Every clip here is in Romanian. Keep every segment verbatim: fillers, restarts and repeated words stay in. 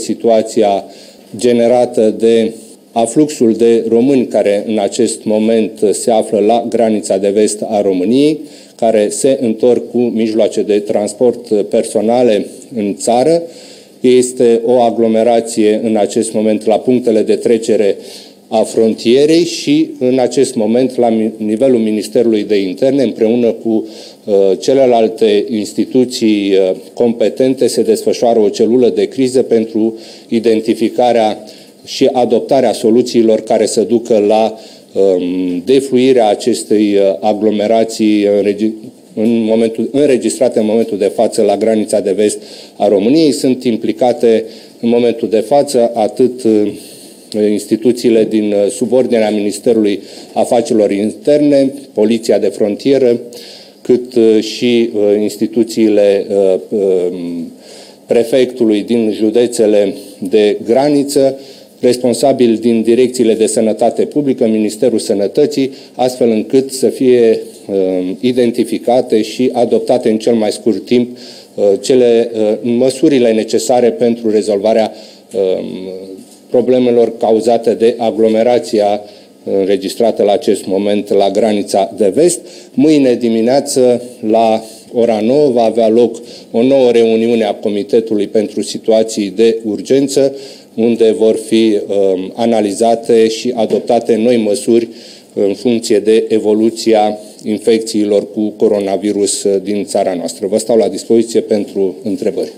situația generată de afluxul de români care în acest moment se află la granița de vest a României, care se întorc cu mijloace de transport personale în țară. Este o aglomerație în acest moment la punctele de trecere a frontierei și în acest moment la nivelul Ministerului de Interne, împreună cu uh, celelalte instituții uh, competente, se desfășoară o celulă de criză pentru identificarea și adoptarea soluțiilor care să ducă la um, defluirea acestei uh, aglomerații în momentul, înregistrate în momentul de față la granița de vest a României. Sunt implicate în momentul de față atât uh, instituțiile din subordinea Ministerului Afacerilor Interne, Poliția de Frontieră, cât și instituțiile prefectului din județele de graniță, responsabili din direcțiile de sănătate publică, Ministerul Sănătății, astfel încât să fie identificate și adoptate în cel mai scurt timp cele măsurile necesare pentru rezolvarea problemelor cauzate de aglomerația înregistrată la acest moment la granița de vest. Mâine dimineață, la ora nouă, va avea loc o nouă reuniune a Comitetului pentru Situații de Urgență, unde vor fi um, analizate și adoptate noi măsuri în funcție de evoluția infecțiilor cu coronavirus din țara noastră. Vă stau la dispoziție pentru întrebări.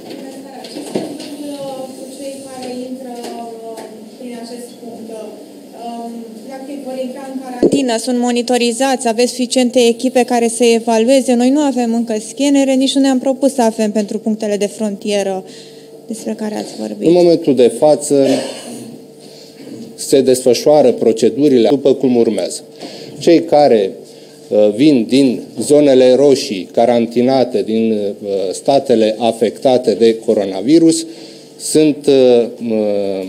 Sunt monitorizați, aveți suficiente echipe care să evalueze. Noi nu avem încă scanere, nici nu ne-am propus să avem pentru punctele de frontieră despre care ați vorbit. În momentul de față se desfășoară procedurile după cum urmează. Cei care uh, vin din zonele roșii, carantinate, din uh, statele afectate de coronavirus, sunt uh, uh,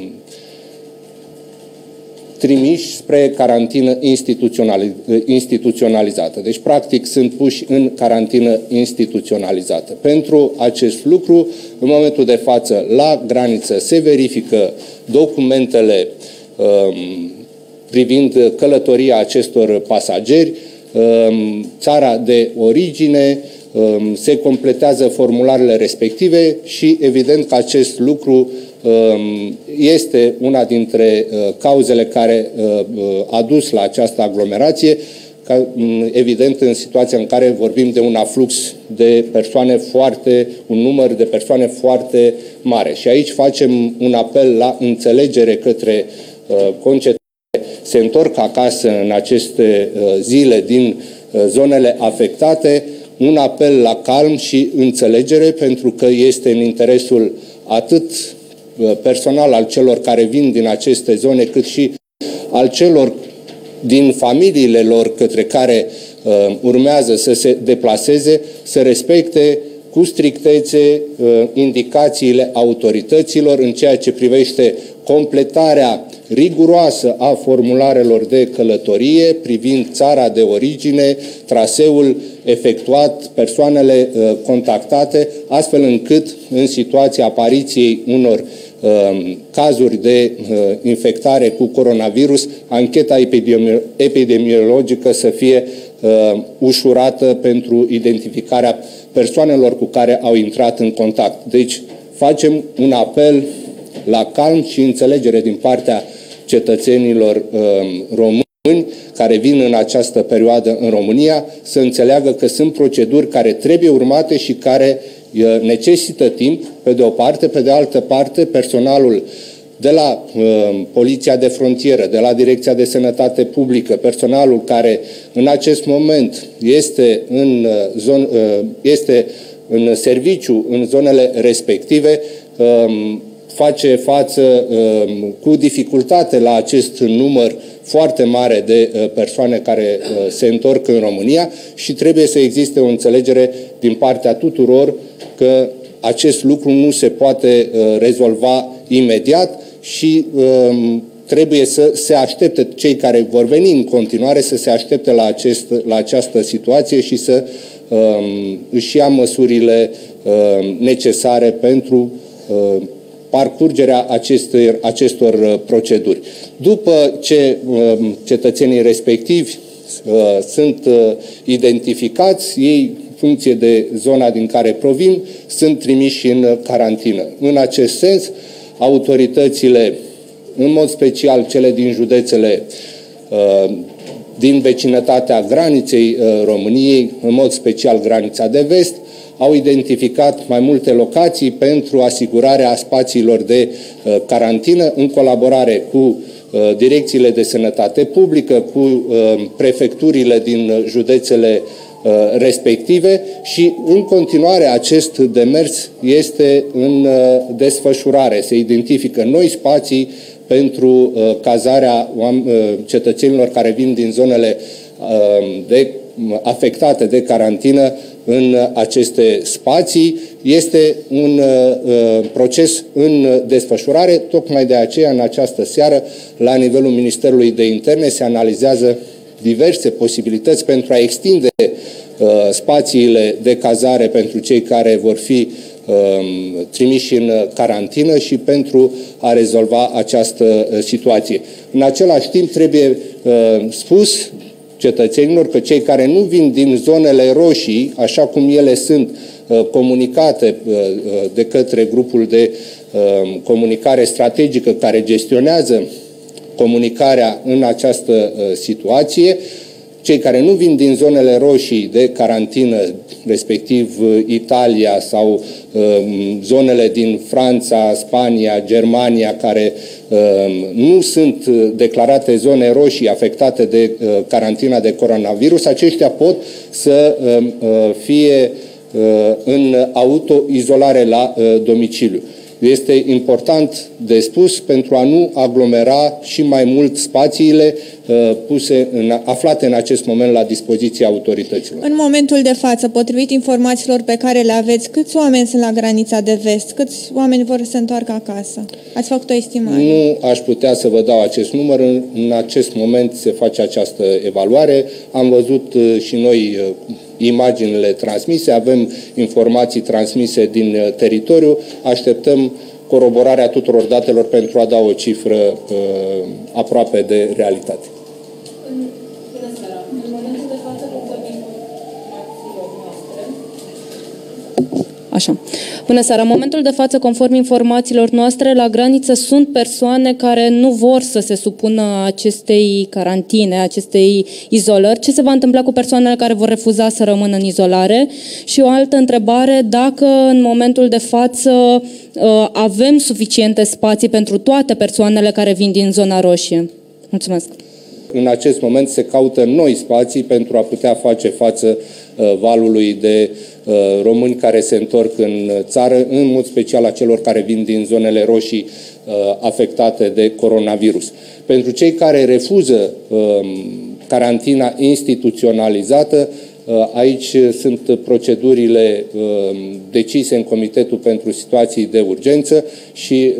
trimiși spre carantină instituționalizată. Deci, practic, sunt puși în carantină instituționalizată. Pentru acest lucru, în momentul de față, la graniță se verifică documentele um, privind călătoria acestor pasageri, um, țara de origine, um, se completează formularele respective și, evident, că acest lucru este una dintre cauzele care a dus la această aglomerație, evident în situația în care vorbim de un aflux de persoane foarte, un număr de persoane foarte mare. Și aici facem un apel la înțelegere către concetățeni care se întorc acasă în aceste zile din zonele afectate, un apel la calm și înțelegere, pentru că este în interesul atât personal al celor care vin din aceste zone, cât și al celor din familiile lor către care uh, urmează să se deplaseze, să respecte cu strictețe uh, indicațiile autorităților în ceea ce privește completarea riguroasă a formularelor de călătorie privind țara de origine, traseul efectuat, persoanele uh, contactate, astfel încât în situația apariției unor uh, cazuri de uh, infectare cu coronavirus, ancheta epidemi- epidemiologică să fie uh, ușurată pentru identificarea persoanelor cu care au intrat în contact. Deci facem un apel la calm și înțelegere din partea cetățenilor uh, români care vin în această perioadă în România, să înțeleagă că sunt proceduri care trebuie urmate și care uh, necesită timp, pe de o parte, pe de altă parte, personalul de la uh, Poliția de Frontieră, de la Direcția de Sănătate Publică, personalul care în acest moment este în, uh, zon, uh, este în serviciu în zonele respective, uh, face față uh, cu dificultate la acest număr foarte mare de uh, persoane care uh, se întorc în România și trebuie să existe o înțelegere din partea tuturor că acest lucru nu se poate uh, rezolva imediat și uh, trebuie să se aștepte cei care vor veni în continuare să se aștepte la, acest, la această situație și să uh, își ia măsurile uh, necesare pentru uh, parcurgerea acestor, acestor proceduri. După ce cetățenii respectivi sunt identificați, ei, în funcție de zona din care provin, sunt trimiși în carantină. În acest sens, autoritățile, în mod special cele din județele din vecinătatea graniței României, în mod special granița de vest, au identificat mai multe locații pentru asigurarea spațiilor de carantină în colaborare cu direcțiile de sănătate publică, cu prefecturile din județele respective și în continuare acest demers este în desfășurare. Se identifică noi spații pentru cazarea cetățenilor care vin din zonele de, afectate de carantină în aceste spații. Este un uh, proces în desfășurare, tocmai de aceea în această seară, la nivelul Ministerului de Interne, se analizează diverse posibilități pentru a extinde uh, spațiile de cazare pentru cei care vor fi uh, trimiși în carantină și pentru a rezolva această uh, situație. În același timp trebuie uh, spus cetățenilor că cei care nu vin din zonele roșii, așa cum ele sunt comunicate de către grupul de comunicare strategică care gestionează comunicarea în această situație, cei care nu vin din zonele roșii de carantină, respectiv Italia sau zonele din Franța, Spania, Germania, care nu sunt declarate zone roșii afectate de carantina de coronavirus, aceștia pot să fie în autoizolare la domiciliu. Este important de spus pentru a nu aglomera și mai mult spațiile uh, puse în, aflate în acest moment la dispoziția autorităților. În momentul de față, potrivit informațiilor pe care le aveți, câți oameni sunt la granița de vest? Câți oameni vor să se întoarcă acasă? Ați făcut o estimare? Nu aș putea să vă dau acest număr. În, în acest moment se face această evaluare. Am văzut uh, și noi uh, imaginile transmise, avem informații transmise din uh, teritoriu. Așteptăm coroborarea tuturor datelor pentru a da o cifră uh, aproape de realitate. Bună seara! În momentul de față, conform informațiilor noastre... Așa. Bună seara! În momentul de față, conform informațiilor noastre, la graniță sunt persoane care nu vor să se supună acestei carantine, acestei izolări. Ce se va întâmpla cu persoanele care vor refuza să rămână în izolare? Și o altă întrebare, dacă în momentul de față avem suficiente spații pentru toate persoanele care vin din zona roșie? Mulțumesc! În acest moment se caută noi spații pentru a putea face față uh, valului de uh, români care se întorc în țară, în mod special a celor care vin din zonele roșii uh, afectate de coronavirus. Pentru cei care refuză uh, carantina instituționalizată, aici sunt procedurile decise în Comitetul pentru Situații de Urgență și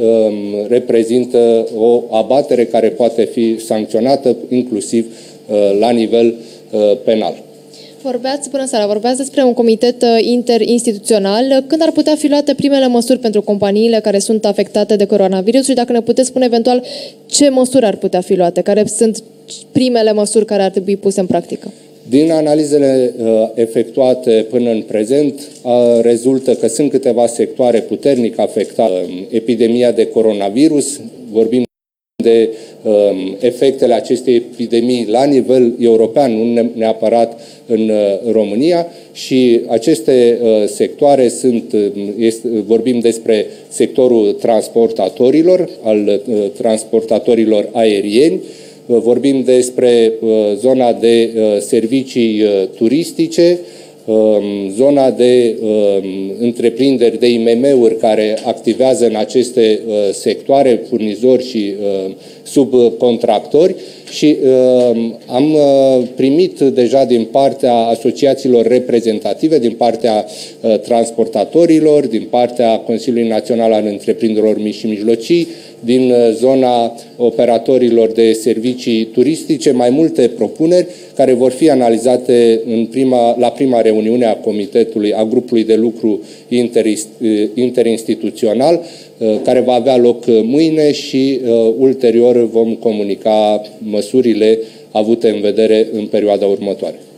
reprezintă o abatere care poate fi sancționată inclusiv la nivel penal. Vorbeați, până seara, vorbeați despre un comitet interinstituțional. Când ar putea fi luate primele măsuri pentru companiile care sunt afectate de coronavirus și dacă ne puteți spune eventual ce măsuri ar putea fi luate, care sunt primele măsuri care ar trebui puse în practică? Din analizele uh, efectuate până în prezent, uh, rezultă că sunt câteva sectoare puternic afectate uh, epidemia de coronavirus. Vorbim de uh, efectele acestei epidemii la nivel european, nu neapărat în uh, România, și aceste uh, sectoare sunt, uh, este, vorbim despre sectorul transportatorilor, al uh, transportatorilor aerieni. Vorbim despre uh, zona de uh, servicii uh, turistice, uh, zona de uh, întreprinderi de I M M-uri care activează în aceste uh, sectoare, furnizori și uh, subcontractori și uh, am uh, primit deja din partea asociațiilor reprezentative, din partea uh, transportatorilor, din partea Consiliului Național al Întreprinderilor Mici și Mijlocii, din zona operatorilor de servicii turistice, mai multe propuneri care vor fi analizate în prima, la prima reuniune a Comitetului, a grupului de lucru interinstituțional, care va avea loc mâine și ulterior vom comunica măsurile avute în vedere în perioada următoare.